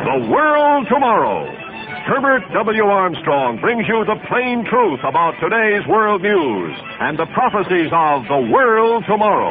The World Tomorrow. Herbert W. Armstrong brings you the plain truth about today's world news and the prophecies of the world tomorrow.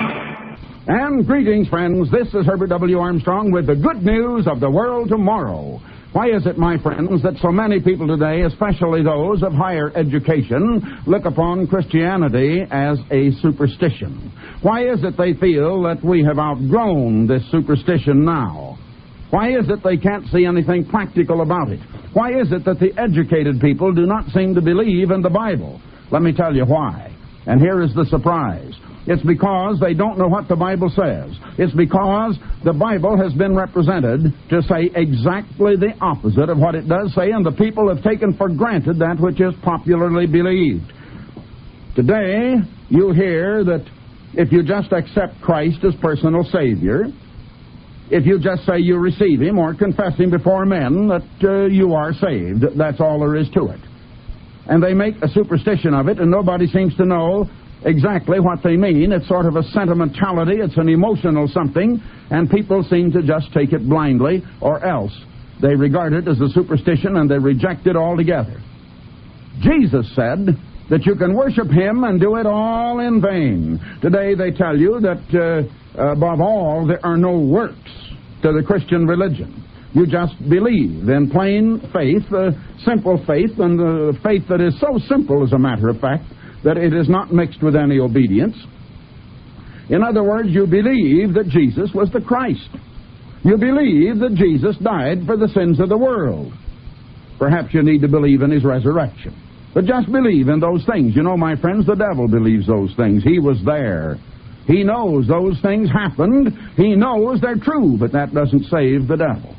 And greetings, friends. This is Herbert W. Armstrong with the good news of the world tomorrow. Why is it, my friends, that so many people today, especially those of higher education, look upon Christianity as a superstition? Why is it they feel that we have outgrown this superstition now? Why is it they can't see anything practical about it? Why is it that the educated people do not seem to believe in the Bible? Let me tell you why. And here is the surprise. It's because they don't know what the Bible says. It's because the Bible has been represented to say exactly the opposite of what it does say, and the people have taken for granted that which is popularly believed. Today, you hear that if you just accept Christ as personal Savior, if you just say you receive Him or confess Him before men, that you are saved. That's all there is to it. And they make a superstition of it, and nobody seems to know exactly what they mean. It's sort of a sentimentality, it's an emotional something, and people seem to just take it blindly, or else they regard it as a superstition and they reject it altogether. Jesus said that you can worship Him and do it all in vain. Today they tell you that above all there are no works to the Christian religion. You just believe in plain faith, simple faith, and the faith that is so simple, as a matter of fact, that it is not mixed with any obedience. In other words, you believe that Jesus was the Christ. You believe that Jesus died for the sins of the world. Perhaps you need to believe in His resurrection. But just believe in those things. You know, my friends, the devil believes those things. He was there. He knows those things happened. He knows they're true, but that doesn't save the devil.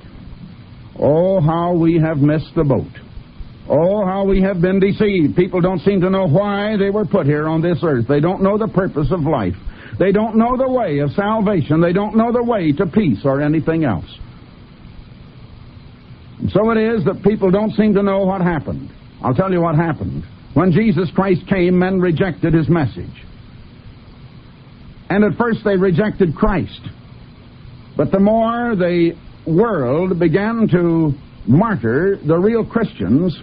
Oh, how we have missed the boat. Oh, how we have been deceived. People don't seem to know why they were put here on this earth. They don't know the purpose of life. They don't know the way of salvation. They don't know the way to peace or anything else. And so it is that people don't seem to know what happened. I'll tell you what happened. When Jesus Christ came, men rejected His message. And at first they rejected Christ. But the more the world began to martyr the real Christians,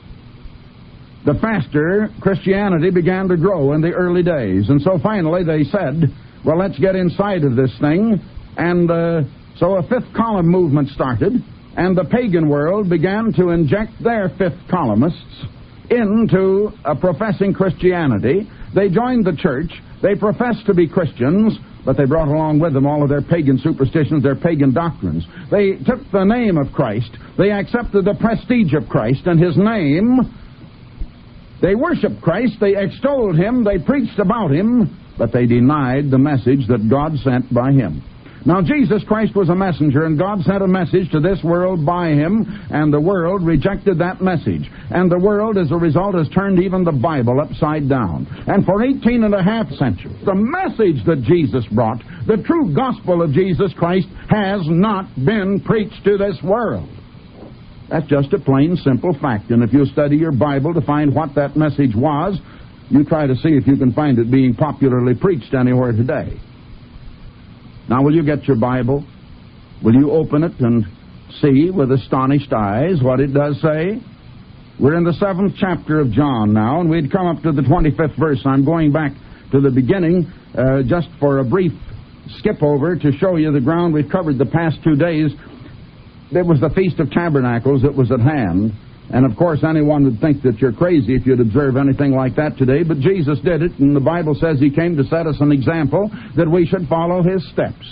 the faster Christianity began to grow in the early days. And so finally they said, well, let's get inside of this thing. And so a fifth column movement started, and the pagan world began to inject their fifth columnists into a professing Christianity. They joined the church. They professed to be Christians, but they brought along with them all of their pagan superstitions, their pagan doctrines. They took the name of Christ. They accepted the prestige of Christ and His name. They worshiped Christ. They extolled Him. They preached about Him, but they denied the message that God sent by Him. Now, Jesus Christ was a messenger, and God sent a message to this world by Him, and the world rejected that message. And the world, as a result, has turned even the Bible upside down. And for 18 and a half centuries, the message that Jesus brought, the true gospel of Jesus Christ, has not been preached to this world. That's just a plain, simple fact. And if you study your Bible to find what that message was, you try to see if you can find it being popularly preached anywhere today. Now, will you get your Bible? Will you open it and see with astonished eyes what it does say? We're in the 7th chapter of John now, and we'd come up to the 25th verse. I'm going back to the beginning just for a brief skip over to show you the ground we've covered the past 2 days. There was the Feast of Tabernacles that was at hand. And, of course, anyone would think that you're crazy if you'd observe anything like that today. But Jesus did it, and the Bible says He came to set us an example that we should follow His steps.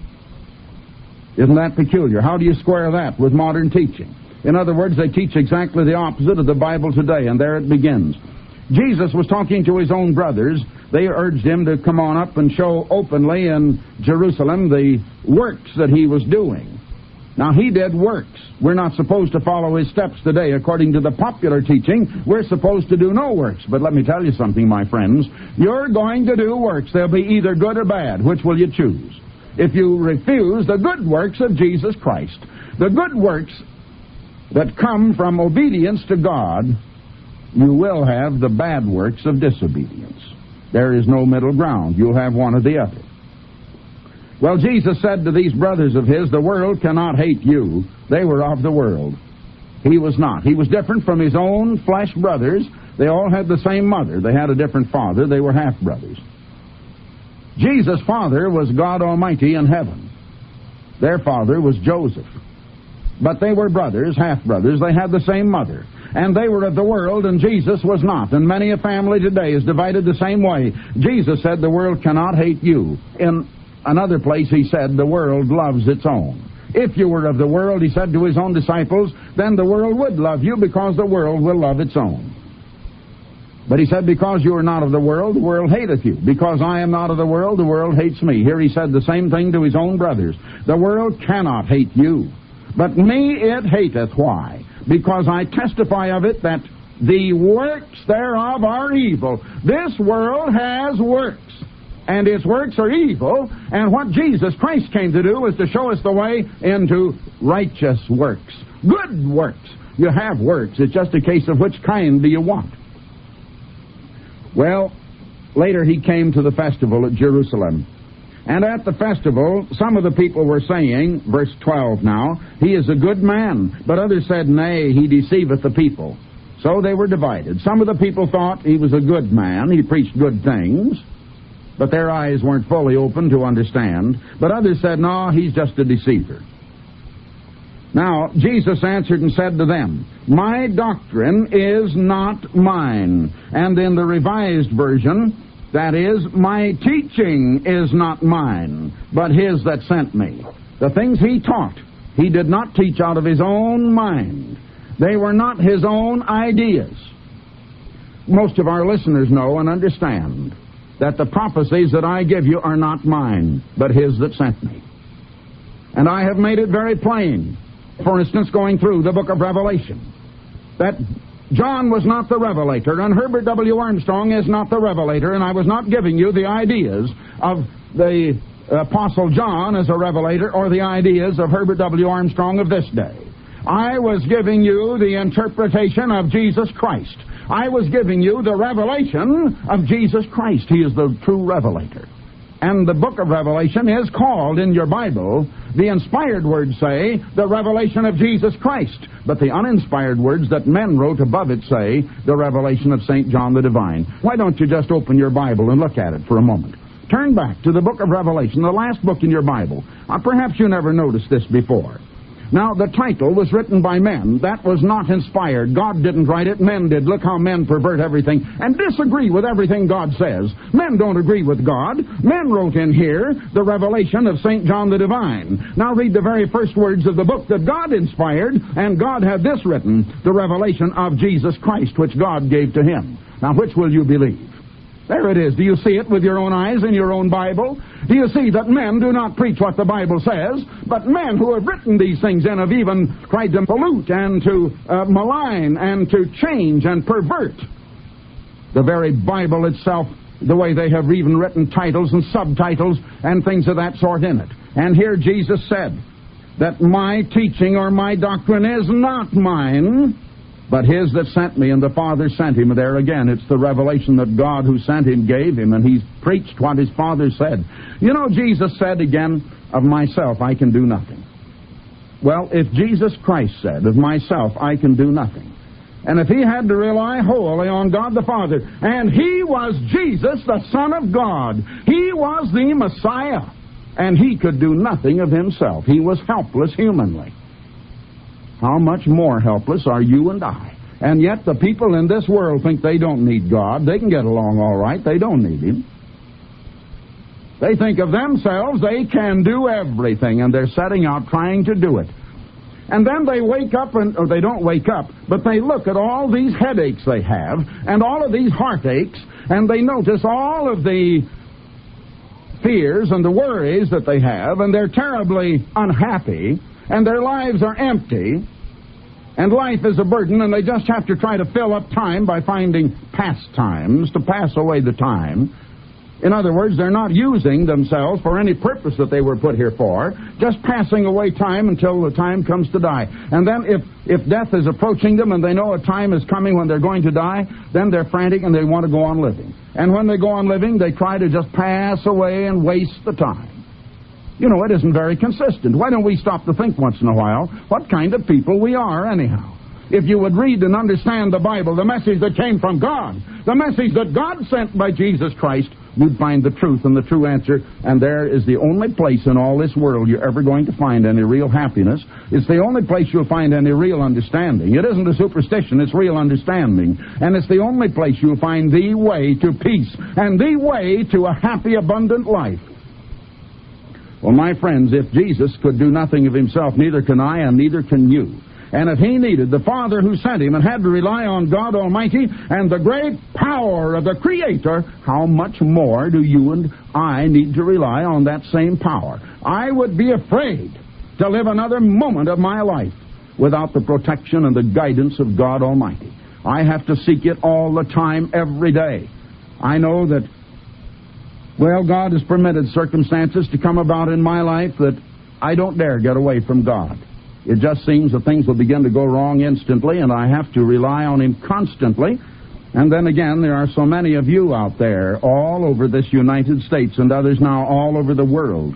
Isn't that peculiar? How do you square that with modern teaching? In other words, they teach exactly the opposite of the Bible today, and there it begins. Jesus was talking to His own brothers. They urged Him to come on up and show openly in Jerusalem the works that He was doing. Now, He did works. We're not supposed to follow His steps today. According to the popular teaching, we're supposed to do no works. But let me tell you something, my friends. You're going to do works. They'll be either good or bad. Which will you choose? If you refuse the good works of Jesus Christ, the good works that come from obedience to God, you will have the bad works of disobedience. There is no middle ground. You'll have one or the other. Well, Jesus said to these brothers of his, the world cannot hate you. They were of the world. He was not. He was different from his own flesh brothers. They all had the same mother. They had a different father. They were half-brothers. Jesus' father was God Almighty in heaven. Their father was Joseph. But they were brothers, half-brothers. They had the same mother. And they were of the world, and Jesus was not. And many a family today is divided the same way. Jesus said the world cannot hate you. In another place he said the world loves its own. If you were of the world, he said to his own disciples, then the world would love you because the world will love its own. But he said, because you are not of the world hateth you. Because I am not of the world hates me. Here he said the same thing to his own brothers. The world cannot hate you, but me it hateth. Why? Because I testify of it that the works thereof are evil. This world has works, and its works are evil, and what Jesus Christ came to do is to show us the way into righteous works, good works. You have works. It's just a case of which kind do you want. Well, later he came to the festival at Jerusalem. And at the festival, some of the people were saying, verse 12 now, he is a good man. But others said, nay, he deceiveth the people. So they were divided. Some of the people thought he was a good man. He preached good things. But their eyes weren't fully open to understand. But others said, no, he's just a deceiver. Now, Jesus answered and said to them, my doctrine is not mine. And in the Revised Version, that is, my teaching is not mine, but his that sent me. The things he taught, he did not teach out of his own mind. They were not his own ideas. Most of our listeners know and understand that the prophecies that I give you are not mine, but his that sent me. And I have made it very plain, for instance, going through the book of Revelation, that John was not the revelator, and Herbert W. Armstrong is not the revelator, and I was not giving you the ideas of the Apostle John as a revelator or the ideas of Herbert W. Armstrong of this day. I was giving you the interpretation of Jesus Christ. I was giving you the revelation of Jesus Christ. He is the true revelator. And the book of Revelation is called in your Bible, the inspired words say, the revelation of Jesus Christ. But the uninspired words that men wrote above it say, the revelation of St. John the Divine. Why don't you just open your Bible and look at it for a moment? Turn back to the book of Revelation, the last book in your Bible. Perhaps you never noticed this before. Now, the title was written by men. That was not inspired. God didn't write it. Men did. Look how men pervert everything and disagree with everything God says. Men don't agree with God. Men wrote in here the revelation of St. John the Divine. Now read the very first words of the book that God inspired, and God had this written, the revelation of Jesus Christ, which God gave to him. Now, which will you believe? There it is. Do you see it with your own eyes in your own Bible? Do you see that men do not preach what the Bible says, but men who have written these things in have even tried to pollute and to malign and to change and pervert the very Bible itself, the way they have even written titles and subtitles and things of that sort in it. And here Jesus said that my teaching or my doctrine is not mine, but his that sent me, and the Father sent him. There again, it's the revelation that God who sent him gave him, and he's preached what his Father said. You know, Jesus said again, of myself I can do nothing. Well, if Jesus Christ said, of myself I can do nothing, and if he had to rely wholly on God the Father, and he was Jesus, the Son of God, he was the Messiah, and he could do nothing of himself. He was helpless humanly. How much more helpless are you and I? And yet the people in this world think they don't need God. They can get along all right. They don't need him. They think of themselves, they can do everything, and they're setting out trying to do it. And then they wake up, or they don't wake up, but they look at all these headaches they have, and all of these heartaches, and they notice all of the fears and the worries that they have, and they're terribly unhappy, and their lives are empty, and life is a burden, and they just have to try to fill up time by finding pastimes to pass away the time. In other words, they're not using themselves for any purpose that they were put here for, just passing away time until the time comes to die. And then if death is approaching them and they know a time is coming when they're going to die, then they're frantic and they want to go on living. And when they go on living, they try to just pass away and waste the time. You know, it isn't very consistent. Why don't we stop to think once in a while what kind of people we are anyhow? If you would read and understand the Bible, the message that came from God, the message that God sent by Jesus Christ, you'd find the truth and the true answer, and there is the only place in all this world you're ever going to find any real happiness. It's the only place you'll find any real understanding. It isn't a superstition, it's real understanding. And it's the only place you'll find the way to peace and the way to a happy, abundant life. Well, my friends, if Jesus could do nothing of himself, neither can I and neither can you. And if he needed the Father who sent him and had to rely on God Almighty and the great power of the Creator, how much more do you and I need to rely on that same power? I would be afraid to live another moment of my life without the protection and the guidance of God Almighty. I have to seek it all the time, every day. I know that, well, God has permitted circumstances to come about in my life that I don't dare get away from God. It just seems that things will begin to go wrong instantly, and I have to rely on him constantly. And then again, there are so many of you out there all over this United States and others now all over the world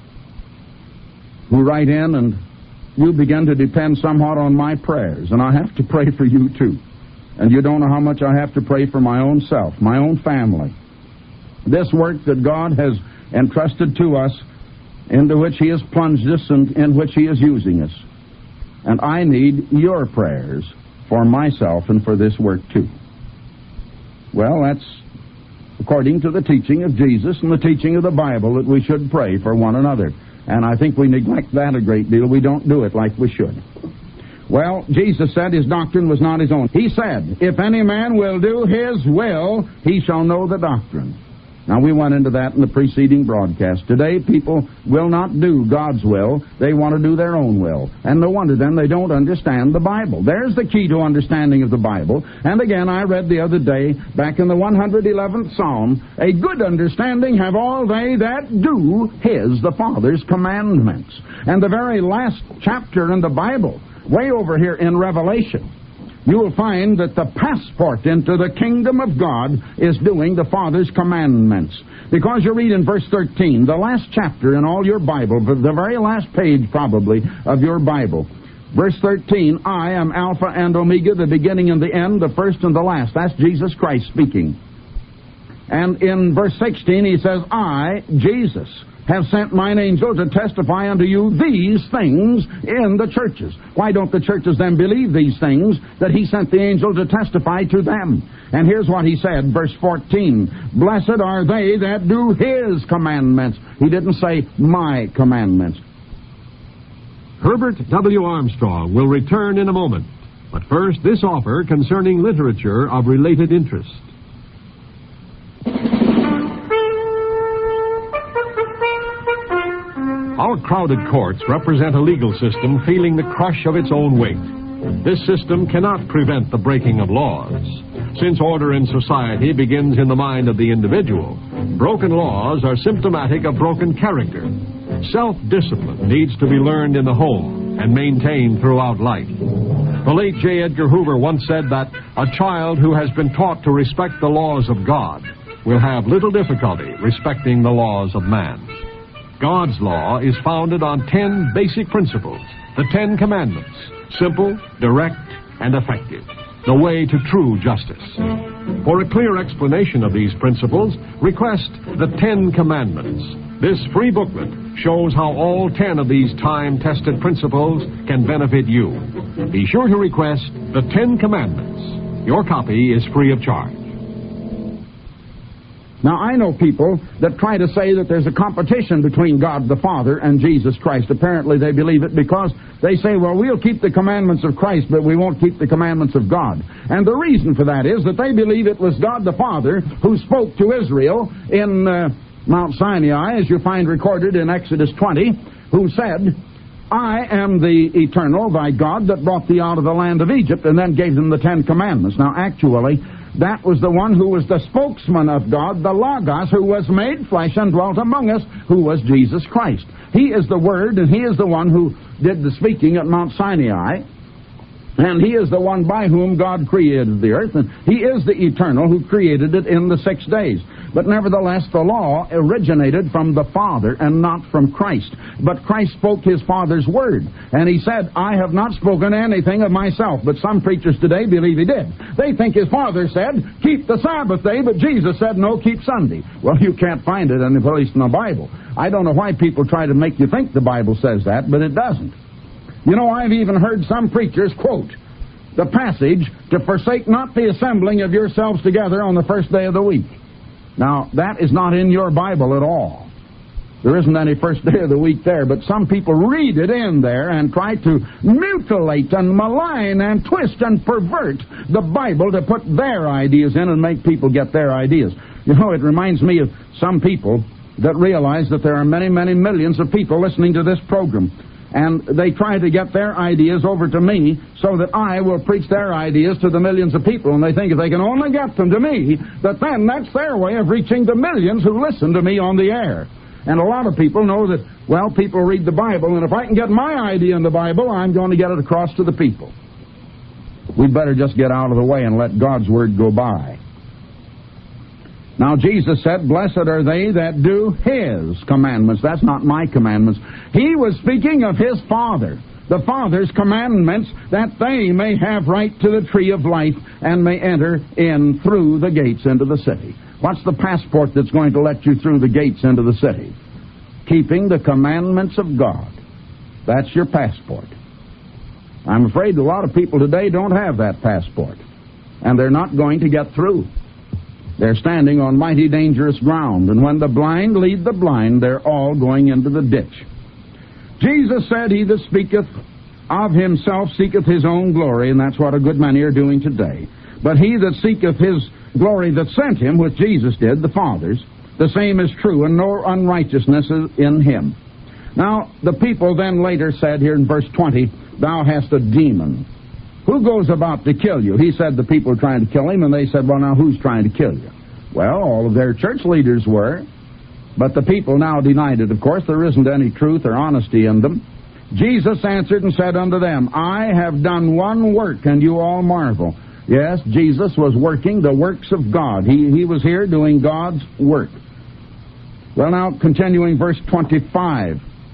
who write in, and you begin to depend somewhat on my prayers, and I have to pray for you too. And you don't know how much I have to pray for my own self, my own family. This work that God has entrusted to us, into which he has plunged us and in which he is using us. And I need your prayers for myself and for this work too. Well, that's according to the teaching of Jesus and the teaching of the Bible, that we should pray for one another. And I think we neglect that a great deal. We don't do it like we should. Well, Jesus said his doctrine was not his own. He said, if any man will do his will, he shall know the doctrine. Now, we went into that in the preceding broadcast. Today, people will not do God's will. They want to do their own will. And no wonder then they don't understand the Bible. There's the key to understanding of the Bible. And again, I read the other day, back in the 111th Psalm, a good understanding have all they that do his, the Father's, commandments. And the very last chapter in the Bible, way over here in Revelation, you will find that the passport into the kingdom of God is doing the Father's commandments. Because you read in verse 13, the last chapter in all your Bible, the very last page probably of your Bible. Verse 13, I am Alpha and Omega, the beginning and the end, the first and the last. That's Jesus Christ speaking. And in verse 16 he says, I, Jesus, have sent mine angel to testify unto you these things in the churches. Why don't the churches then believe these things that he sent the angel to testify to them? And here's what he said, verse 14, blessed are they that do his commandments. He didn't say my commandments. Herbert W. Armstrong will return in a moment. But first, this offer concerning literature of related interest. Our crowded courts represent a legal system feeling the crush of its own weight. This system cannot prevent the breaking of laws. Since order in society begins in the mind of the individual, broken laws are symptomatic of broken character. Self-discipline needs to be learned in the home and maintained throughout life. The late J. Edgar Hoover once said that a child who has been taught to respect the laws of God will have little difficulty respecting the laws of man. God's law is founded on 10 basic principles, the 10 commandments, simple, direct, and effective, the way to true justice. For a clear explanation of these principles, request the 10 Commandments. This free booklet shows how all 10 of these time-tested principles can benefit you. Be sure to request the 10 Commandments. Your copy is free of charge. Now, I know people that try to say that there's a competition between God the Father and Jesus Christ. Apparently, they believe it because they say, well, we'll keep the commandments of Christ, but we won't keep the commandments of God. And the reason for that is that they believe it was God the Father who spoke to Israel in Mount Sinai, as you find recorded in Exodus 20, who said, I am the eternal, thy God, that brought thee out of the land of Egypt, and then gave them the 10 Commandments. Now, actually, that was the one who was the spokesman of God, the Logos, who was made flesh and dwelt among us, who was Jesus Christ. He is the Word, and he is the one who did the speaking at Mount Sinai. And He is the one by whom God created the earth, and He is the eternal who created it in the 6 days. But nevertheless, the law originated from the Father and not from Christ. But Christ spoke His Father's word, and He said, I have not spoken anything of myself. But some preachers today believe He did. They think His Father said, keep the Sabbath day, but Jesus said, no, keep Sunday. Well, you can't find it any place in the Bible. I don't know why people try to make you think the Bible says that, but it doesn't. You know, I've even heard some preachers quote the passage, to forsake not the assembling of yourselves together on the first day of the week. Now, that is not in your Bible at all. There isn't any first day of the week there, but some people read it in there and try to mutilate and malign and twist and pervert the Bible to put their ideas in and make people get their ideas. You know, it reminds me of some people that realize that there are many, many millions of people listening to this program. And they try to get their ideas over to me so that I will preach their ideas to the millions of people. And they think if they can only get them to me, that then that's their way of reaching the millions who listen to me on the air. And a lot of people know that, well, people read the Bible, and if I can get my idea in the Bible, I'm going to get it across to the people. We'd better just get out of the way and let God's word go by. Now, Jesus said, blessed are they that do His commandments. That's not my commandments. He was speaking of His Father, the Father's commandments, that they may have right to the tree of life and may enter in through the gates into the city. What's the passport that's going to let you through the gates into the city? Keeping the commandments of God. That's your passport. I'm afraid a lot of people today don't have that passport, and they're not going to get through. They're standing on mighty dangerous ground, and when the blind lead the blind, they're all going into the ditch. Jesus said, he that speaketh of himself seeketh his own glory, and that's what a good many are doing today. But he that seeketh his glory that sent him, which Jesus did, the Father's, the same is true, and no unrighteousness is in him. Now, the people then later said here in verse 20, thou hast a demon. Who goes about to kill you? He said the people were trying to kill him, and they said, well, now who's trying to kill you? Well, all of their church leaders were, but the people now denied it. Of course, there isn't any truth or honesty in them. Jesus answered and said unto them, I have done one work, and you all marvel. Yes, Jesus was working the works of God. He was here doing God's work. Well, now, continuing verse 25.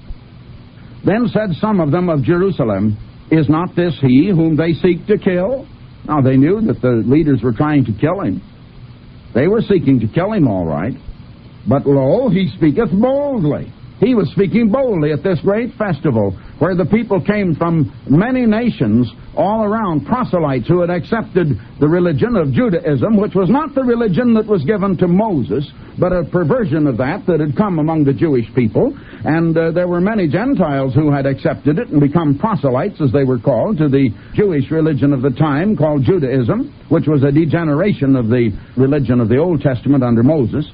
Then said some of them of Jerusalem, is not this he whom they seek to kill? Now, they knew that the leaders were trying to kill him. They were seeking to kill him, all right. But lo, he speaketh boldly. He was speaking boldly at this great festival where the people came from many nations all around, proselytes who had accepted the religion of Judaism, which was not the religion that was given to Moses, but a perversion of that had come among the Jewish people. And there were many Gentiles who had accepted it and become proselytes, as they were called, to the Jewish religion of the time called Judaism, which was a degeneration of the religion of the Old Testament under Moses.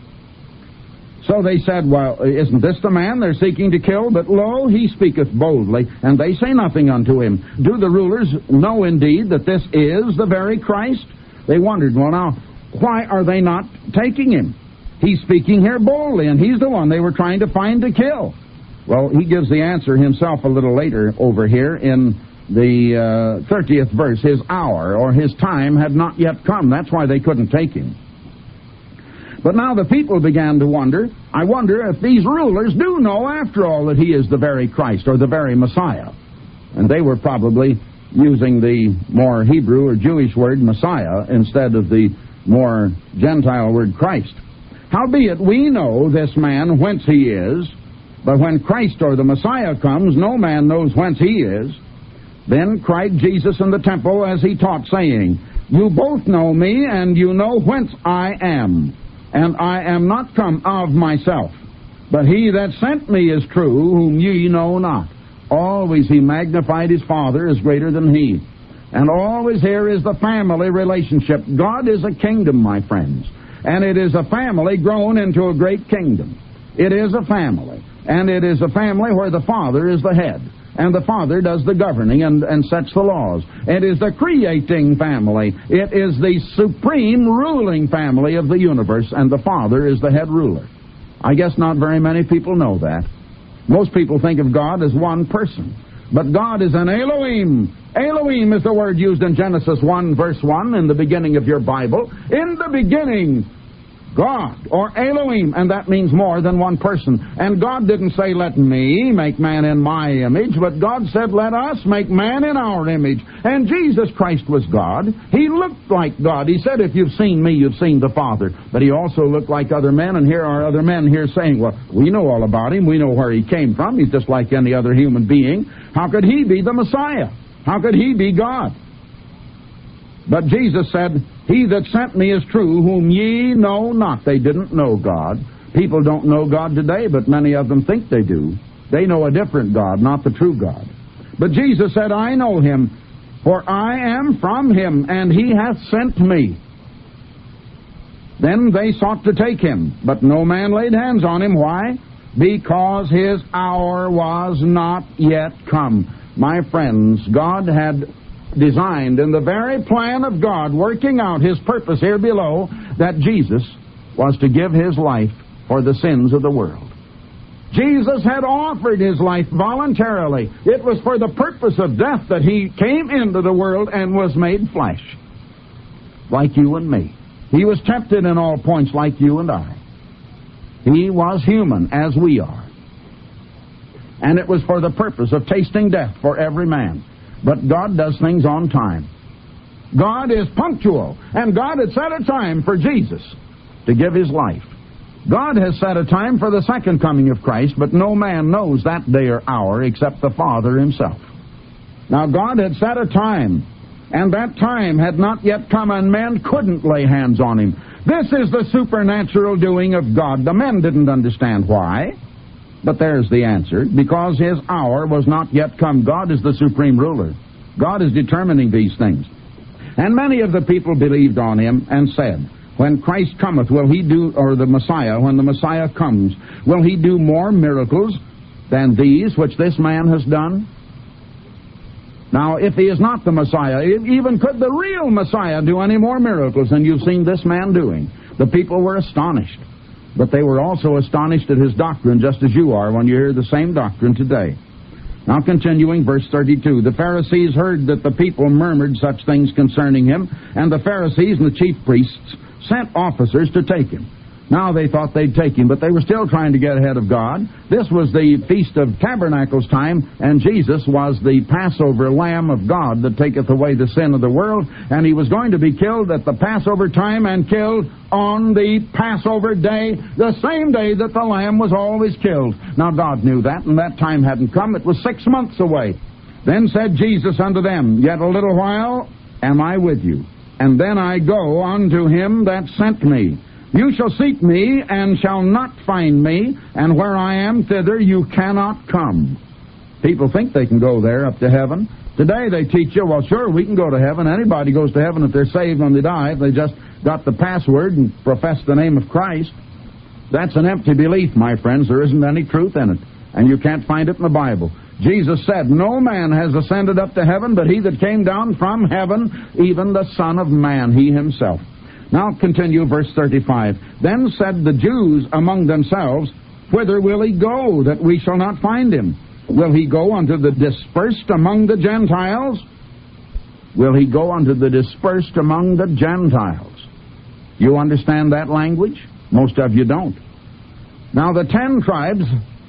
So they said, well, isn't this the man they're seeking to kill? But lo, he speaketh boldly, and they say nothing unto him. Do the rulers know indeed that this is the very Christ? They wondered, well, now, why are they not taking him? He's speaking here boldly, and he's the one they were trying to find to kill. Well, he gives the answer himself a little later over here in the 30th verse. His hour or his time had not yet come. That's why they couldn't take him. But now the people began to wonder, I wonder if these rulers do know after all that he is the very Christ or the very Messiah. And they were probably using the more Hebrew or Jewish word Messiah instead of the more Gentile word Christ. Howbeit we know this man whence he is, but when Christ or the Messiah comes, no man knows whence he is. Then cried Jesus in the temple as he taught, saying, you both know me, and you know whence I am. And I am not come of myself, but he that sent me is true, whom ye know not. Always he magnified his Father as greater than he. And always here is the family relationship. God is a kingdom, my friends. And it is a family grown into a great kingdom. It is a family. And it is a family where the Father is the head. And the Father does the governing and sets the laws. It is the creating family. It is the supreme ruling family of the universe, and the Father is the head ruler. I guess not very many people know that. Most people think of God as one person. But God is an Elohim. Elohim is the word used in Genesis 1, verse 1, in the beginning of your Bible. In the beginning, God, or Elohim, and that means more than one person. And God didn't say, let me make man in my image, but God said, let us make man in our image. And Jesus Christ was God. He looked like God. He said, if you've seen me, you've seen the Father. But he also looked like other men, and here are other men here saying, well, we know all about him. We know where he came from. He's just like any other human being. How could he be the Messiah? How could he be God? But Jesus said, he that sent me is true, whom ye know not. They didn't know God. People don't know God today, but many of them think they do. They know a different God, not the true God. But Jesus said, I know him, for I am from him, and he hath sent me. Then they sought to take him, but no man laid hands on him. Why? Because his hour was not yet come. My friends, God had designed in the very plan of God, working out his purpose here below, that Jesus was to give his life for the sins of the world. Jesus had offered his life voluntarily. It was for the purpose of death that he came into the world and was made flesh, like you and me. He was tempted in all points like you and I. He was human as we are. And it was for the purpose of tasting death for every man. But God does things on time. God is punctual, and God had set a time for Jesus to give his life. God has set a time for the second coming of Christ, but no man knows that day or hour except the Father himself. Now, God had set a time, and that time had not yet come, and men couldn't lay hands on him. This is the supernatural doing of God. The men didn't understand why. But there's the answer. Because his hour was not yet come. God is the supreme ruler. God is determining these things. And many of the people believed on him and said, when Christ cometh, will he do, or the Messiah, when the Messiah comes, will he do more miracles than these which this man has done? Now, if he is not the Messiah, even could the real Messiah do any more miracles than you've seen this man doing? The people were astonished. But they were also astonished at his doctrine, just as you are when you hear the same doctrine today. Now continuing, verse 32. The Pharisees heard that the people murmured such things concerning him, and the Pharisees and the chief priests sent officers to take him. Now they thought they'd take him, but they were still trying to get ahead of God. This was the Feast of Tabernacles time, and Jesus was the Passover Lamb of God that taketh away the sin of the world, and he was going to be killed at the Passover time and killed on the Passover day, the same day that the Lamb was always killed. Now God knew that, and that time hadn't come. It was 6 months away. Then said Jesus unto them, Yet a little while am I with you, and then I go unto him that sent me. You shall seek me, and shall not find me, and where I am, thither you cannot come. People think they can go there up to heaven. Today they teach you, well, sure, we can go to heaven. Anybody goes to heaven if they're saved when they die, if they just got the password and profess the name of Christ. That's an empty belief, my friends. There isn't any truth in it, and you can't find it in the Bible. Jesus said, No man has ascended up to heaven, but he that came down from heaven, even the Son of Man, he himself. Now continue, verse 35. Then said the Jews among themselves, Whither will he go, that we shall not find him? Will he go unto the dispersed among the Gentiles? Will he go unto the dispersed among the Gentiles? You understand that language? Most of you don't. Now the 10 tribes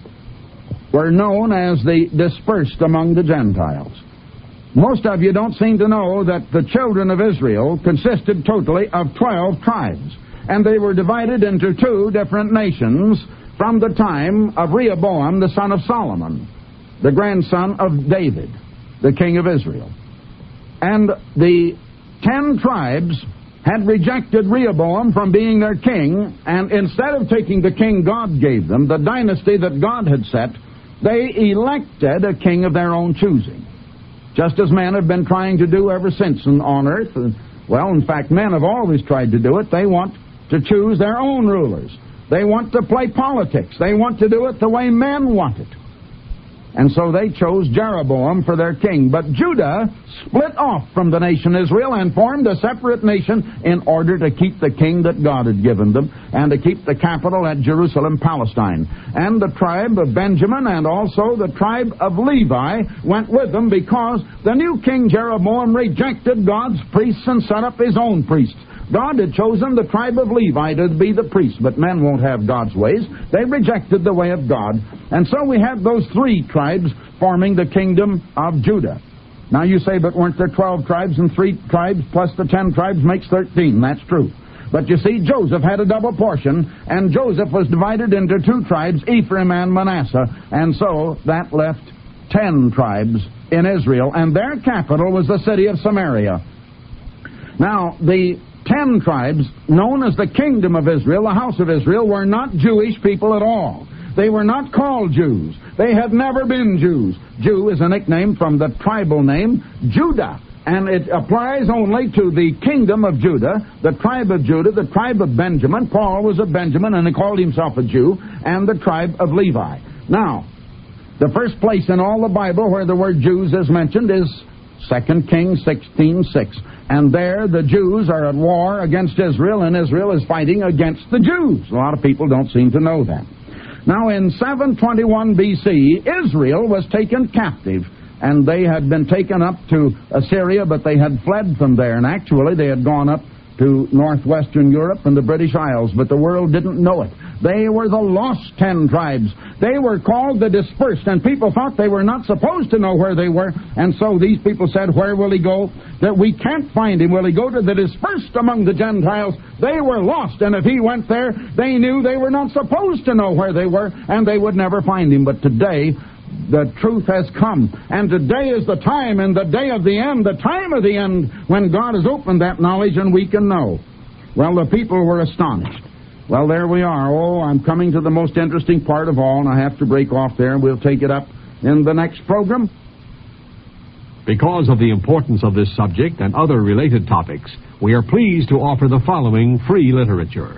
were known as the dispersed among the Gentiles. Most of you don't seem to know that the children of Israel consisted totally of 12 tribes, and they were divided into 2 different nations from the time of Rehoboam, the son of Solomon, the grandson of David, the king of Israel. And the 10 tribes had rejected Rehoboam from being their king, and instead of taking the king God gave them, the dynasty that God had set, they elected a king of their own choosing. Just as men have been trying to do ever since on earth. Well, in fact, men have always tried to do it. They want to choose their own rulers. They want to play politics. They want to do it the way men want it. And so they chose Jeroboam for their king. But Judah split off from the nation Israel and formed a separate nation in order to keep the king that God had given them and to keep the capital at Jerusalem, Palestine. And the tribe of Benjamin and also the tribe of Levi went with them because the new king Jeroboam rejected God's priests and set up his own priests. God had chosen the tribe of Levi to be the priest, but men won't have God's ways. They rejected the way of God. And so we have those 3 tribes forming the kingdom of Judah. Now you say, but weren't there 12 tribes, and 3 tribes plus the 10 tribes makes 13? That's true. But you see, Joseph had a double portion, and Joseph was divided into 2 tribes, Ephraim and Manasseh, and so that left 10 tribes in Israel, and their capital was the city of Samaria. Now, the 10 tribes, known as the kingdom of Israel, the house of Israel, were not Jewish people at all. They were not called Jews. They had never been Jews. Jew is a nickname from the tribal name Judah, and it applies only to the kingdom of Judah, the tribe of Judah, the tribe of Benjamin. Paul was a Benjamin, and he called himself a Jew, and the tribe of Levi. Now, the first place in all the Bible where the word Jews is mentioned is 2 Kings 16:6. And there the Jews are at war against Israel, and Israel is fighting against the Jews. A lot of people don't seem to know that. Now, in 721 B.C., Israel was taken captive, and they had been taken up to Assyria, but they had fled from there. And actually, they had gone up to northwestern Europe and the British Isles, but the world didn't know it. They were the lost 10 tribes. They were called the dispersed, and people thought they were not supposed to know where they were, and so these people said, where will he go? That we can't find him. Will he go to the dispersed among the Gentiles? They were lost, and if he went there, they knew they were not supposed to know where they were, and they would never find him. But today, the truth has come, and today is the time, and the day of the end, the time of the end, when God has opened that knowledge and we can know. Well, the people were astonished. Well, there we are. Oh, I'm coming to the most interesting part of all, and I have to break off there, and we'll take it up in the next program. Because of the importance of this subject and other related topics, we are pleased to offer the following free literature.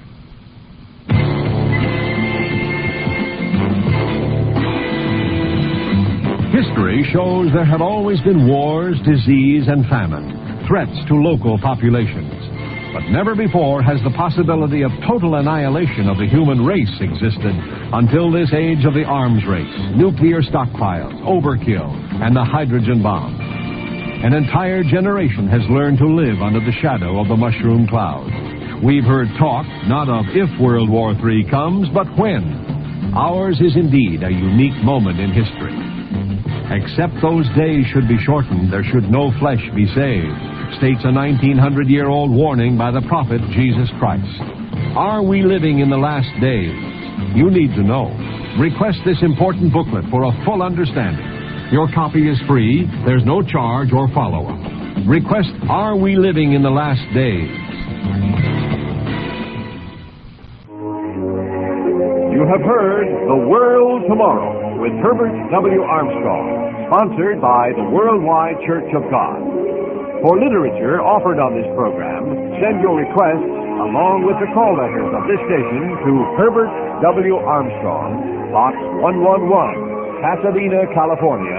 History shows there have always been wars, disease, and famine, threats to local populations. But never before has the possibility of total annihilation of the human race existed until this age of the arms race, nuclear stockpiles, overkill, and the hydrogen bomb. An entire generation has learned to live under the shadow of the mushroom cloud. We've heard talk not of if World War III comes, but when. Ours is indeed a unique moment in history. Except those days should be shortened, there should no flesh be saved, states a 1900-year-old warning by the prophet Jesus Christ. Are we living in the last days? You need to know. Request this important booklet for a full understanding. Your copy is free. There's no charge or follow-up. Request Are We Living in the Last Days? You have heard The World Tomorrow with Herbert W. Armstrong, sponsored by the Worldwide Church of God. For literature offered on this program, send your requests along with the call letters of this station to Herbert W. Armstrong, Box 111, Pasadena, California,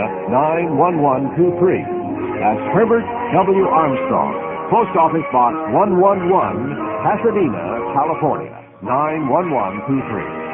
91123. That's Herbert W. Armstrong, Post Office Box 111, Pasadena, California, 91123.